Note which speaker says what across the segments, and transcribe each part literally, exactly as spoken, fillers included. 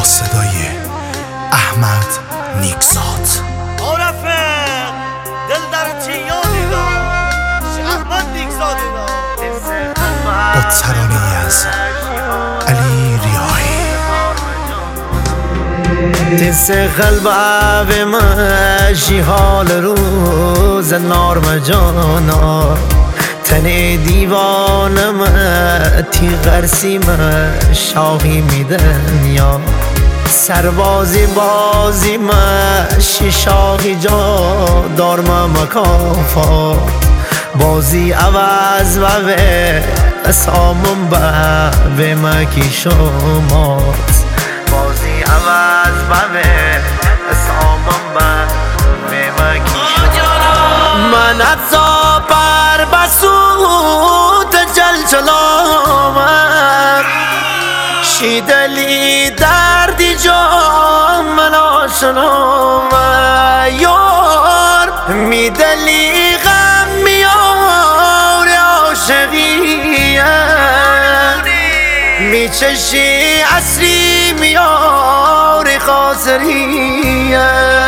Speaker 1: صدای احمد نیکزاد.
Speaker 2: رفیق دل در چی یادی داشت احمد نیکزاد
Speaker 1: با ترانه‌ای از علی ریاحی.
Speaker 3: دست قلب به مشی حال روز نارم جانا تن دیوانم تی غرسی شاهی میدن یا سربازی بازی مشی شاهی جا دارم مکافا بازی عوض و به اسامم به مکی شماست بازی عوض و به اسامم به مکی شماست من افزا پر بسود جل جلامم شیدلی دردی جام من آشنام یار میدلی غم میار عاشقیه میچشی عصری میار خاطریه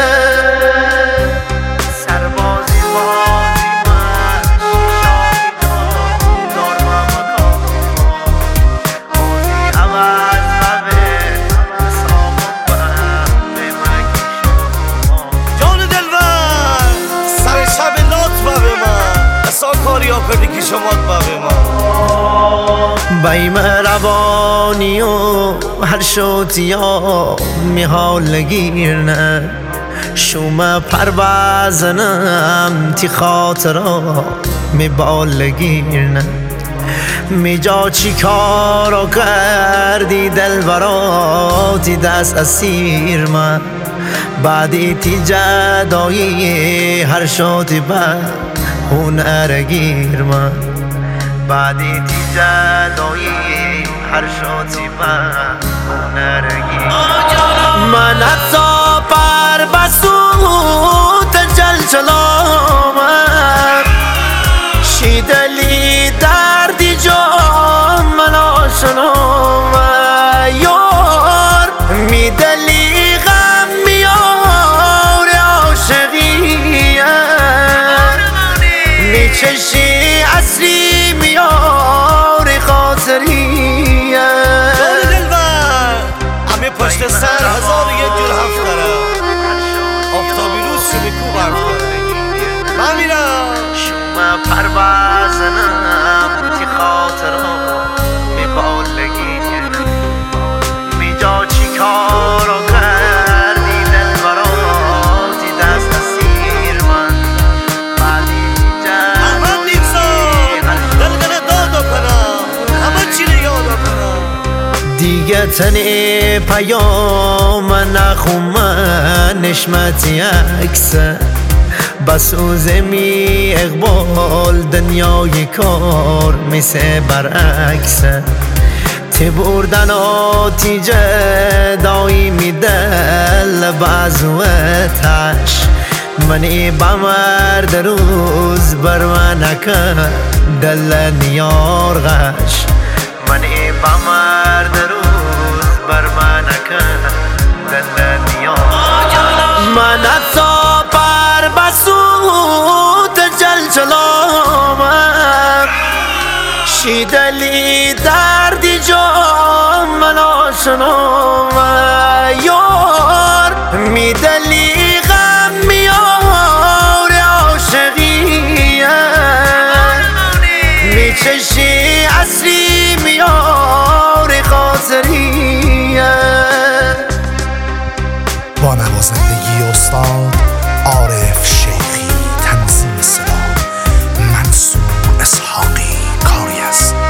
Speaker 3: سربازی بازی من شاهی دار مکان بازی عوض و به سامون به مکی شما
Speaker 2: جان دلور سر شب لات با به من اصلا کاری ها کردی که شما با به من
Speaker 3: بیم روانی و هر شوتی ها میحال گیرنه شوم پروازنم تی خاطرها میبال گیرنه میجا چی کارو کردی دل براتی دست اسیر من بعدی تی جدایی هر شوتی با هنر گیر من بعدی تی جدایی هر شوتی با هنر گیر من افزا پر بسود جل جلامم شیدلی دردی جام من آشنام یار میدلی غم میار عاشقیه میچشی عصری میار خاطریه
Speaker 2: جان دلور همه پشت سر هزار یک جور هفت دارم آفتابی روز شده کو برف داره من میرم
Speaker 3: شما پروازنم تی خاطرها میبالگی میجا چی کارو کردی دل براتی دست اسیر من بعدی
Speaker 2: احمد نیکزاد دل کنه دادا کنم همه چی رو یادا کنم
Speaker 3: دیگه تنی پیام نخوم نشمتی اکسه بسوز می اقبال دنیای کار میسه برعکسه تی بردن آتی جدایی می دل بازوتش منی بمرد روز بر منکه دل نیار غش منی بمرد روز بر منکه دل نیار من افزا پر بسود جل جلامم شیدلی دردی جام من آشنام یار میدلی غم میار عاشقیه میچشی عصری میار خاطریه
Speaker 1: با نوازندگی استاد عارف شیخی، تنظیم صدا منصور اسحاقی، کاری است